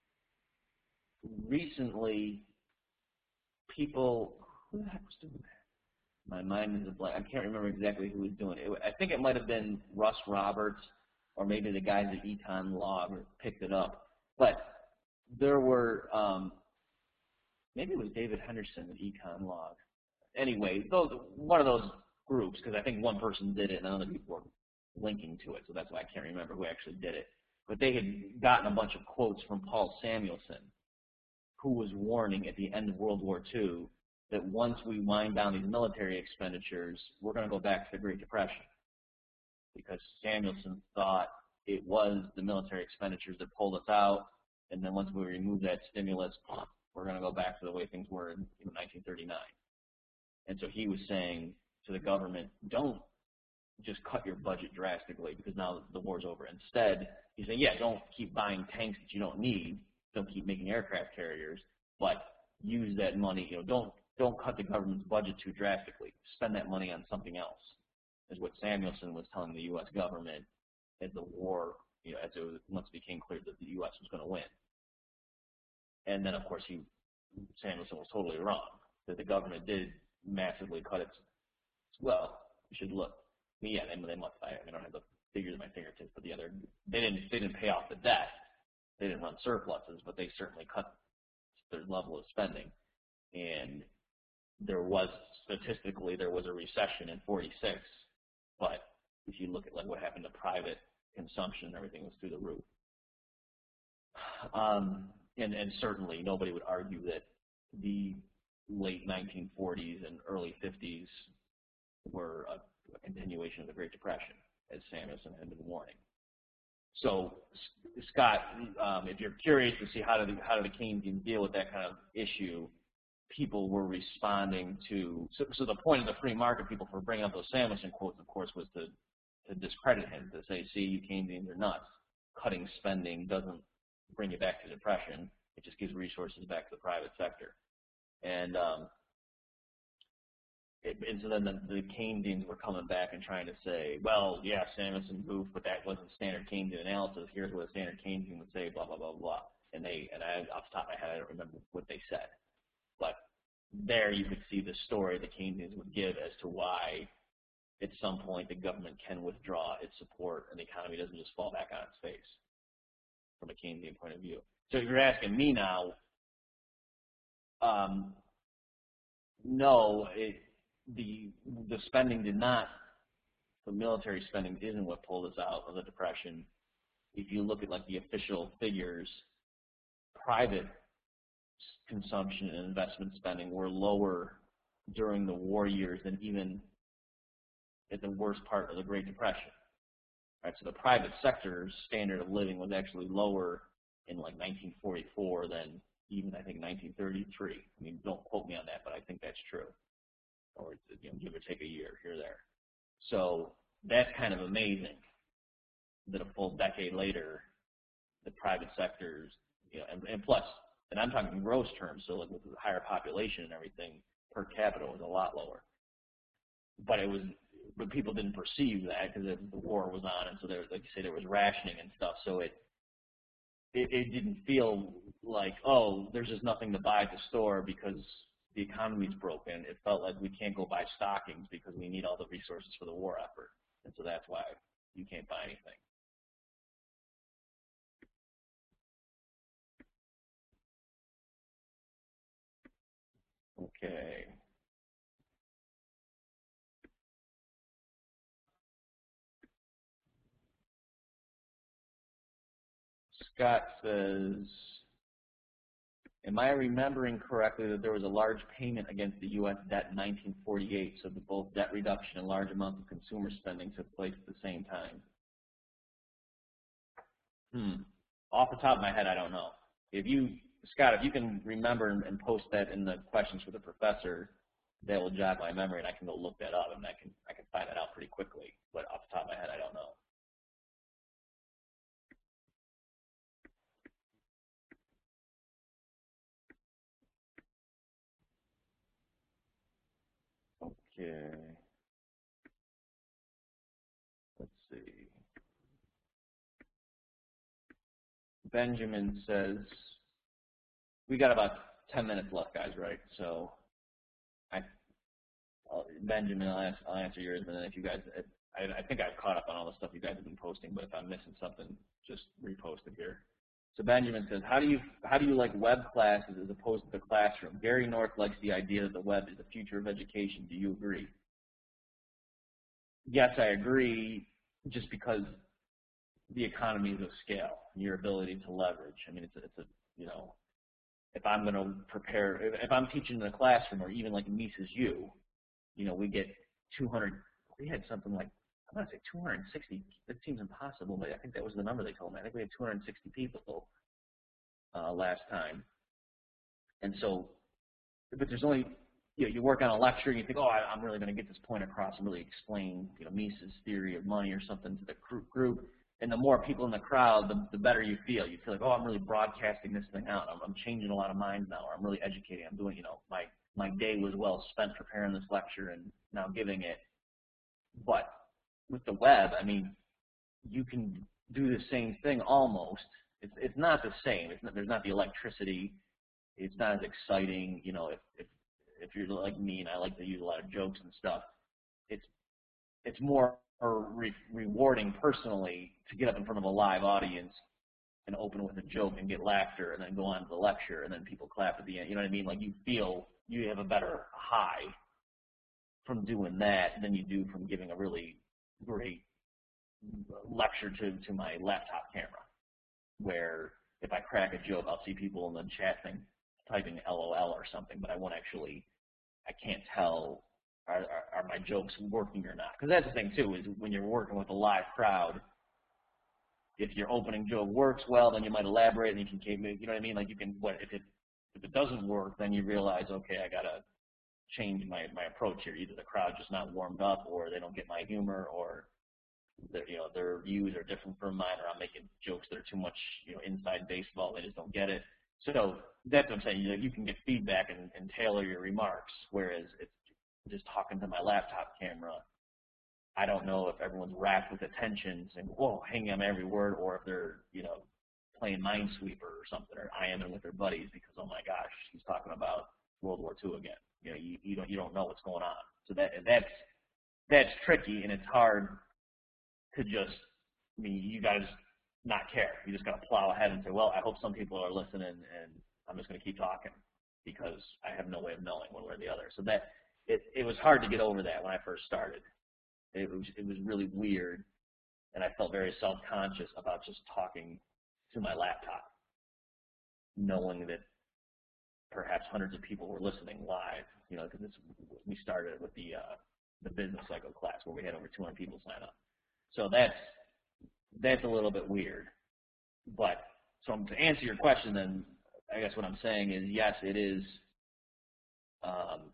recently, people, who the heck was doing that? My mind is a blank. I can't remember exactly who was doing it. I think it might have been Russ Roberts, or maybe the guys at Econ Log picked it up. But there were, um, maybe it was David Henderson at Econ Log. Anyway, those, one of those groups, because I think one person did it and other people were linking to it, so that's why I can't remember who actually did it. But they had gotten a bunch of quotes from Paul Samuelson, who was warning at the end of World War Two that once we wind down these military expenditures, we're going to go back to the Great Depression. Because Samuelson thought it was the military expenditures that pulled us out, and then once we remove that stimulus, we're going to go back to the way things were in nineteen thirty-nine. And so he was saying to the government, don't just cut your budget drastically because now the war's over. Instead, he's saying, yeah, don't keep buying tanks that you don't need, don't keep making aircraft carriers, but use that money, you know, don't don't cut the government's budget too drastically. Spend that money on something else, is what Samuelson was telling the U S government as the war, you know, as it was, once it became clear that the U S was going to win. And then, of course, he, Samuelson was totally wrong, that the government did massively cut its, well, you should look. I mean, yeah, they, they must, I, I don't have the figures at my fingertips, but the other, they didn't, they didn't pay off the debt. They didn't run surpluses, but they certainly cut their level of spending. And there was, statistically, there was a recession in forty-six, but if you look at like what happened to private consumption, everything was through the roof. Um, and, and certainly nobody would argue that the late nineteen forties and early fifties were a, a continuation of the Great Depression, as Samuelson had been warning. So, Scott, um, if you're curious to see how do the, how do the Keynesians deal with that kind of issue, people were responding to, so, so the point of the free market people for bringing up those Samuelson quotes, of course, was to, to discredit him, to say, see, you Keynesians are nuts. Cutting spending doesn't bring you back to depression. It just gives resources back to the private sector. And, um, it, and so then the, the Keynesians were coming back and trying to say, well, yeah, Samuelson goofed, but that wasn't standard Keynesian analysis. Here's what a standard Keynesian would say, blah, blah, blah, blah. And they, and I, off the top of my head, I don't remember what they said. But there you could see the story the Keynesians would give as to why at some point the government can withdraw its support and the economy doesn't just fall back on its face from a Keynesian point of view. So if you're asking me now, um, no, it, the the spending did not, the military spending isn't what pulled us out of the Depression. If you look at like the official figures, private consumption and investment spending were lower during the war years than even at the worst part of the Great Depression. Right, so the private sector's standard of living was actually lower in like nineteen forty-four than even I think nineteen thirty-three. I mean, don't quote me on that, but I think that's true. Or you know, give or take a year here or there. So that's kind of amazing that a full decade later, the private sector's, you know, and, and plus, and I'm talking in gross terms, so like with the higher population and everything, per capita was a lot lower. But it was, but people didn't perceive that because the war was on, and so there, like you say, there was rationing and stuff. So it, it, it didn't feel like, oh, there's just nothing to buy at the store because the economy's broken. It felt like we can't go buy stockings because we need all the resources for the war effort. And so that's why you can't buy anything. Okay. Scott says, am I remembering correctly that there was a large payment against the U S debt in nineteen forty-eight, so that both debt reduction and large amounts of consumer spending took place at the same time? Hmm. Off the top of my head, I don't know. If you, Scott, if you can remember and post that in the questions for the professor, that will jog my memory, and I can go look that up, and I can I can find that out pretty quickly. But off the top of my head, I don't know. Okay. Let's see. Benjamin says, we got about ten minutes left, guys, right? So, I, I'll, Benjamin, I'll, ask, I'll answer yours, and then if you guys, I, I think I've caught up on all the stuff you guys have been posting, but if I'm missing something, just repost it here. So Benjamin says, how do you how do you like web classes as opposed to the classroom? Gary North likes the idea that the web is the future of education. Do you agree? Yes, I agree, just because the economies of scale, your ability to leverage. I mean, it's a, it's a you know, if I'm going to prepare, if, if I'm teaching in a classroom, or even like Mises U, you know, we get two hundred. We had something like, I'm going to say two hundred sixty. That seems impossible, but I think that was the number they told me. I think we had two hundred sixty people uh, last time, and so, but there's only, you know, you work on a lecture and you think, oh, I, I'm really going to get this point across and really explain, you know, Mises' theory of money or something to the group. And the more people in the crowd, the, the better you feel. You feel like, oh, I'm really broadcasting this thing out. I'm, I'm changing a lot of minds now, or I'm really educating. I'm doing, you know, my, my day was well spent preparing this lecture and now giving it. But with the web, I mean, you can do the same thing almost. It's, it's not the same. It's not, there's not the electricity. It's not as exciting. You know, if, if, if you're like me and I like to use a lot of jokes and stuff, it's, it's more re rewarding personally to get up in front of a live audience and open with a joke and get laughter and then go on to the lecture and then people clap at the end. You know what I mean? Like, you feel you have a better high from doing that than you do from giving a really great lecture to, to my laptop camera, where if I crack a joke, I'll see people in the chat thing typing LOL or something, but I won't actually, I can't tell Are, are, are my jokes working or not? Because that's the thing too, is when you're working with a live crowd, if your opening joke works well, then you might elaborate and you can keep, you know what I mean? Like, you can, what if it if it doesn't work, then you realize, okay, I gotta change my my approach here. Either the crowd just not warmed up, or they don't get my humor, or their, you know, their views are different from mine, or I'm making jokes that are too much, you know, inside baseball. They just don't get it. So that's what I'm saying. You, you can get feedback and, and tailor your remarks, whereas it's just talking to my laptop camera, I don't know if everyone's rapt with attention, saying, whoa, hanging on every word, or if they're, you know, playing Minesweeper or something, or IMing with their buddies because, oh my gosh, he's talking about World War Two again. You know, you, you don't you don't know what's going on. So that that's that's tricky, and it's hard to just, I mean, you guys not care. You just got to plow ahead and say, well, I hope some people are listening, and I'm just going to keep talking because I have no way of knowing one way or the other. So that It, it was hard to get over that when I first started. It was, it was really weird, and I felt very self-conscious about just talking to my laptop, knowing that perhaps hundreds of people were listening live. You know, because we started with the uh, the business cycle class where we had over two hundred people sign up. So that's that's a little bit weird. But so to answer your question, then I guess what I'm saying is, yes, it is. Um,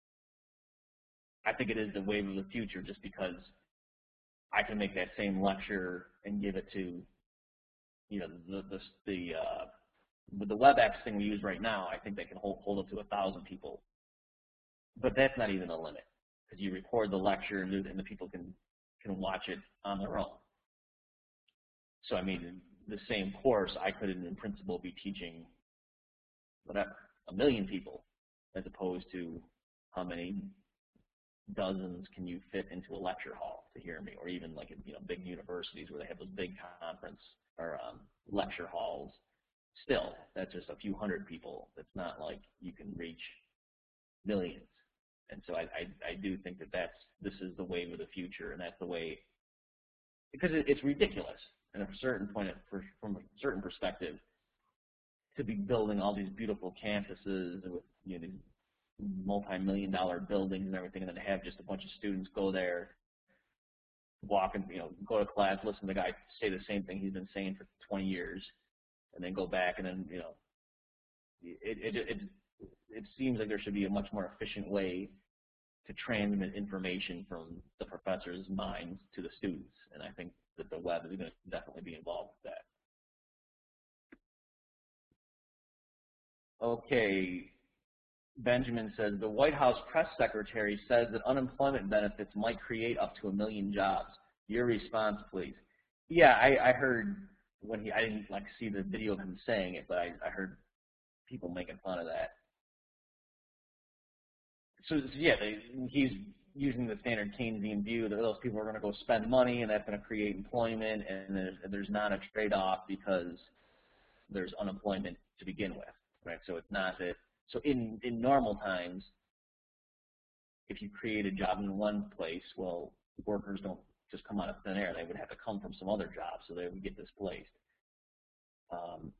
I think it is the wave of the future, just because I can make that same lecture and give it to, you know, the the the uh, with the WebEx thing we use right now. I think they can hold hold up to a thousand people, but that's not even a limit, because you record the lecture and, and the people can can watch it on their own. So I mean, the same course I could, in principle, be teaching whatever a million people as opposed to how many dozens can you fit into a lecture hall to hear me, or even like in, you know, big universities where they have those big conference or um, lecture halls. Still, that's just a few hundred people. It's not like you can reach millions. And so I, I, I do think that that's, this is the wave of the future, and that's the way, because it, it's ridiculous at a certain point, of, from a certain perspective, to be building all these beautiful campuses with, you know, these multi-million dollar buildings and everything, and then to have just a bunch of students go there, walk and, you know, go to class, listen to the guy say the same thing he's been saying for twenty years, and then go back and then, you know, it, it, it, it seems like there should be a much more efficient way to transmit information from the professor's minds to the students, and I think that the web is going to definitely be involved with that. Okay, Benjamin says, the White House press secretary says that unemployment benefits might create up to a million jobs. Your response, please. Yeah, I, I heard when he, I didn't like see the video of him saying it, but I, I heard people making fun of that. So yeah, they, he's using the standard Keynesian view that those people are going to go spend money and that's going to create employment, and there's, there's not a trade-off because there's unemployment to begin with, right? So it's not that. So in, in normal times, if you create a job in one place, well, workers don't just come out of thin air. They would have to come from some other job, so they would get displaced. Um,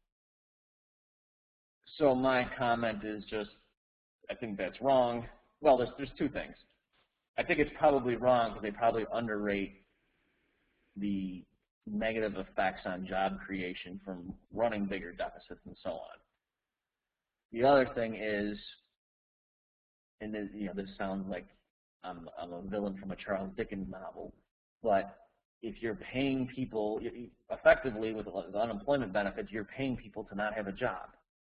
so my comment is just, I think that's wrong. Well, there's, there's two things. I think it's probably wrong because they probably underrate the negative effects on job creation from running bigger deficits and so on. The other thing is, and this, you know, this sounds like I'm, I'm a villain from a Charles Dickens novel, but if you're paying people, effectively with the unemployment benefits, you're paying people to not have a job.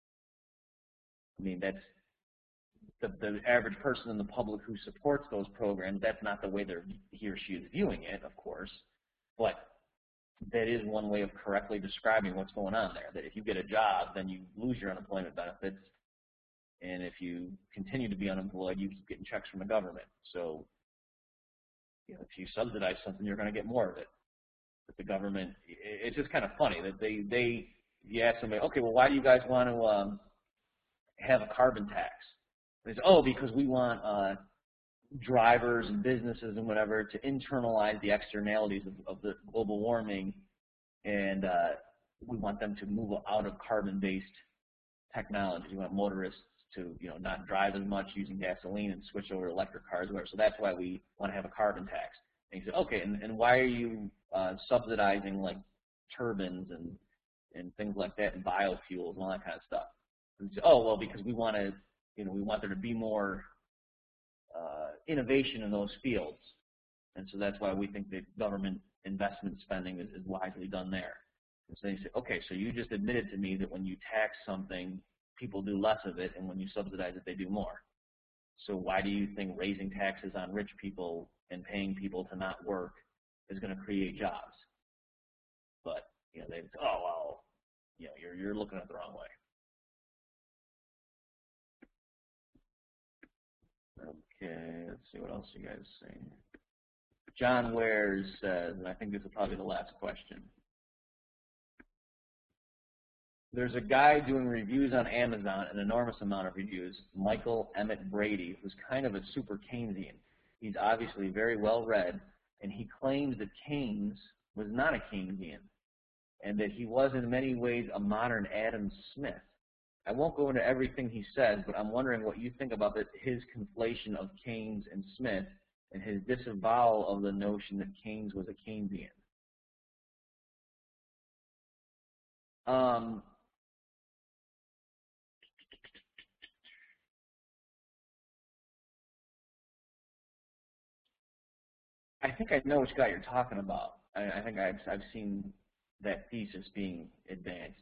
I mean, that's the, the average person in the public who supports those programs, that's not the way they're, he or she is viewing it, of course, but that is one way of correctly describing what's going on there, that if you get a job, then you lose your unemployment benefits, and if you continue to be unemployed, you keep getting checks from the government. So, you know, if you subsidize something, you're going to get more of it. But the government, it's just kind of funny that they, they you ask somebody, okay, well, why do you guys want to um, have a carbon tax? They say, oh, because we want uh, drivers and businesses and whatever to internalize the externalities of, of the global warming, and uh, we want them to move out of carbon-based technology. We want motorists to, you know, not drive as much using gasoline and switch over to electric cars, whatever. So that's why we want to have a carbon tax. And you say, okay, and, and why are you uh, subsidizing like turbines and and things like that, and biofuels and all that kind of stuff? And you say, oh, well, because we want to, you know, we want there to be more uh, innovation in those fields, and so that's why we think that government investment spending is, is wisely done there. And so you say, okay, so you just admitted to me that when you tax something, people do less of it, and when you subsidize it, they do more. So why do you think raising taxes on rich people and paying people to not work is going to create jobs? But, you know, they say, oh, well, you know, you're, you're looking at it the wrong way. Okay, let's see what else you guys say. John Wares says, and I think this is probably the last question. There's a guy doing reviews on Amazon, an enormous amount of reviews, Michael Emmett Brady, who's kind of a super Keynesian. He's obviously very well read, and he claims that Keynes was not a Keynesian, and that he was in many ways a modern Adam Smith. I won't go into everything he says, but I'm wondering what you think about the, his conflation of Keynes and Smith, and his disavowal of the notion that Keynes was a Keynesian. Um, I think I know which guy you're talking about. I, I think I've, I've seen that thesis being advanced.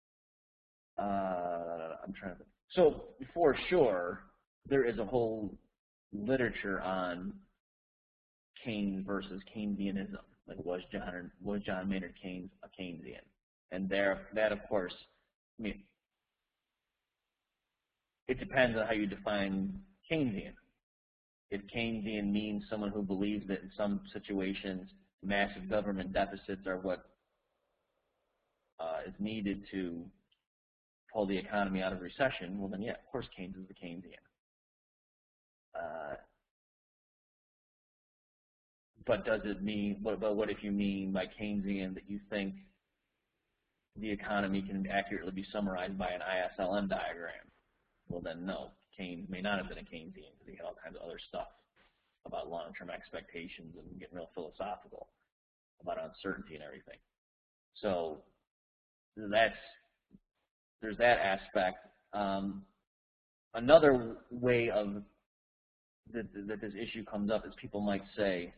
Uh, I'm trying to. So for sure, there is a whole literature on Keynes versus Keynesianism. Like, was John was John Maynard Keynes a Keynesian? And there, that of course, I mean, it depends on how you define Keynesian. If Keynesian means someone who believes that in some situations massive government deficits are what uh, is needed to pull the economy out of recession, well then yeah, of course Keynes is the Keynesian. Uh, but does it mean, but, but what if you mean by Keynesian that you think the economy can accurately be summarized by an I S L M diagram? Well then no, Keynes may not have been a Keynesian because he had all kinds of other stuff about long-term expectations and getting real philosophical about uncertainty and everything. So that's, there's that aspect. Um, another way of that, that this issue comes up is people might say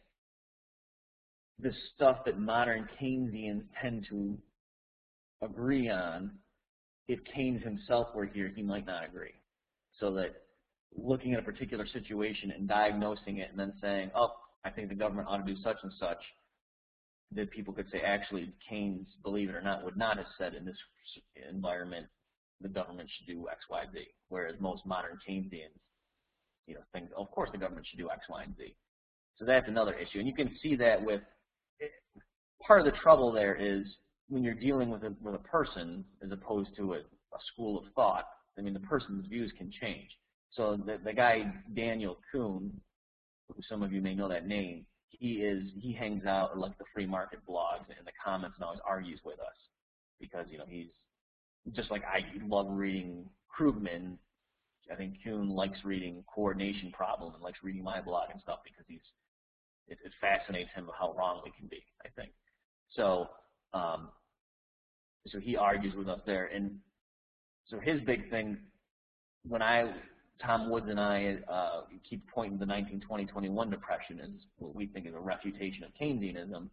the stuff that modern Keynesians tend to agree on, if Keynes himself were here, he might not agree. So that looking at a particular situation and diagnosing it and then saying, oh, I think the government ought to do such and such, that people could say, actually, Keynes, believe it or not, would not have said in this environment the government should do X, Y, Z. Whereas most modern Keynesians, you know, think, oh, of course the government should do X, Y, and Z. So that's another issue. And you can see that with, part of the trouble there is when you're dealing with a, with a person as opposed to a, a school of thought, I mean, the person's views can change. So the, the guy, Daniel Kuhn, who some of you may know that name, he is, he hangs out at like the free market blogs and the comments and always argues with us because, you know, he's just like I love reading Krugman. I think Kuhn likes reading Coordination Problem and likes reading my blog and stuff because he's, it, it fascinates him how wrong we can be, I think. So, um, so he argues with us there. And so his big thing, when I, Tom Woods and I uh, keep pointing to the nineteen twenty twenty-one depression as what we think is a refutation of Keynesianism.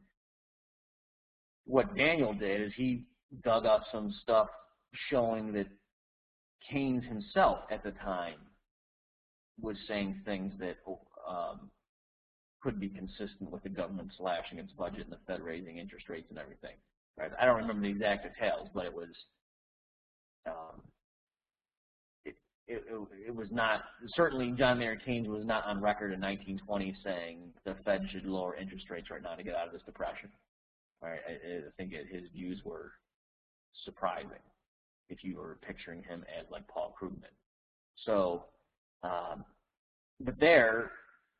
What Daniel did is he dug up some stuff showing that Keynes himself at the time was saying things that um, could be consistent with the government slashing its budget and the Fed raising interest rates and everything. Right? I don't remember the exact details, but it was um, it, it, it was not, certainly John Maynard Keynes was not on record in nineteen twenty saying the Fed should lower interest rates right now to get out of this depression. Right? I, I think it, his views were surprising if you were picturing him as like Paul Krugman. So, um, but there,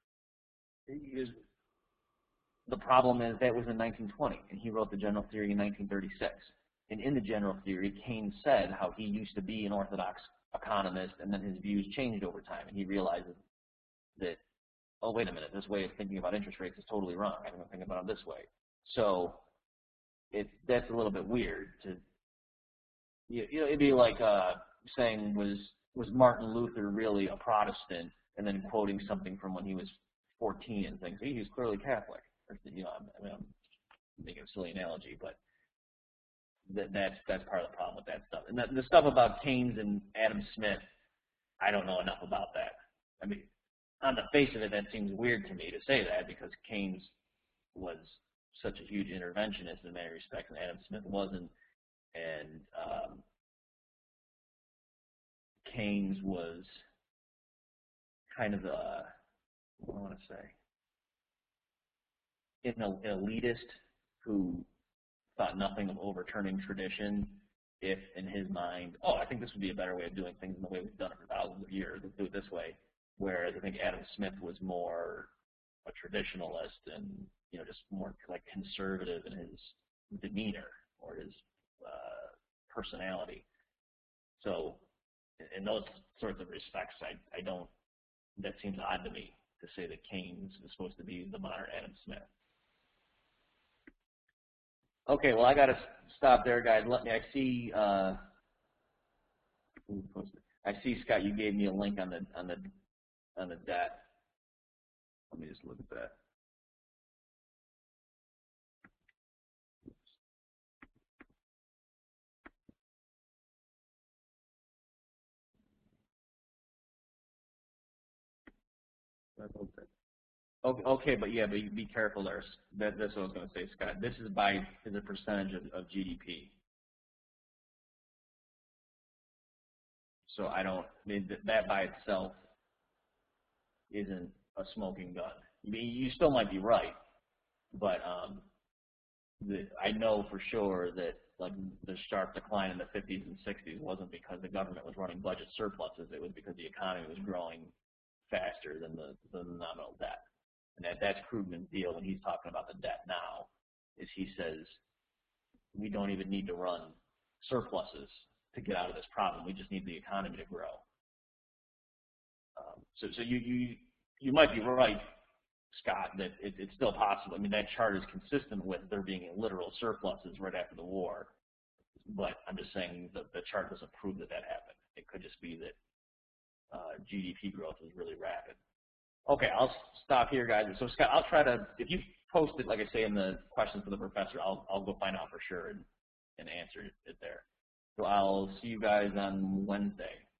is, the problem is that was in nineteen twenty, and he wrote the General Theory in nineteen thirty-six. And in the General Theory, Keynes said how he used to be an orthodox economist, and then his views changed over time, and he realizes that, oh, wait a minute, this way of thinking about interest rates is totally wrong. I don't think about it this way. So it, that's a little bit weird. To, you know, it'd be like uh, saying, was, was Martin Luther really a Protestant, and then quoting something from when he was fourteen and things. He was clearly Catholic. Or, you know, I mean, I'm making a silly analogy, but that, that's that's part of the problem with that stuff. And that, the stuff about Keynes and Adam Smith, I don't know enough about that. I mean, on the face of it, that seems weird to me to say that because Keynes was such a huge interventionist in many respects, and Adam Smith wasn't. And um, Keynes was kind of a, what do I want to say, an elitist who thought nothing of overturning tradition if, in his mind, oh, I think this would be a better way of doing things than the way we've done it for thousands of years. Let's do it this way. Whereas I think Adam Smith was more a traditionalist and, you know, just more like conservative in his demeanor or his uh, personality. So in those sorts of respects, I, I don't, that seems odd to me to say that Keynes is supposed to be the modern Adam Smith. Okay, well, I got to stop there, guys. Let me, I see, uh, I see, Scott, you gave me a link on the, on the, on the debt. Let me just look at that. Okay, okay, but yeah, but be careful there. That, that's what I was going to say, Scott. This is by as a percentage of, of G D P. So I don't, I mean, that by itself isn't a smoking gun. I mean, you still might be right, but um, the, I know for sure that like the sharp decline in the fifties and sixties wasn't because the government was running budget surpluses. It was because the economy was growing faster than the, than the nominal debt. And that, that's Krugman's deal when he's talking about the debt now, is he says we don't even need to run surpluses to get out of this problem. We just need the economy to grow. Um, so so you, you, you might be right, Scott, that it, it's still possible. I mean, that chart is consistent with there being literal surpluses right after the war. But I'm just saying that the chart doesn't prove that that happened. It could just be that uh, G D P growth was really rapid. Okay, I'll stop here, guys. So, Scott, I'll try to, if you post it, like I say, in the questions for the professor, I'll, I'll go find out for sure and, and answer it there. So I'll see you guys on Wednesday.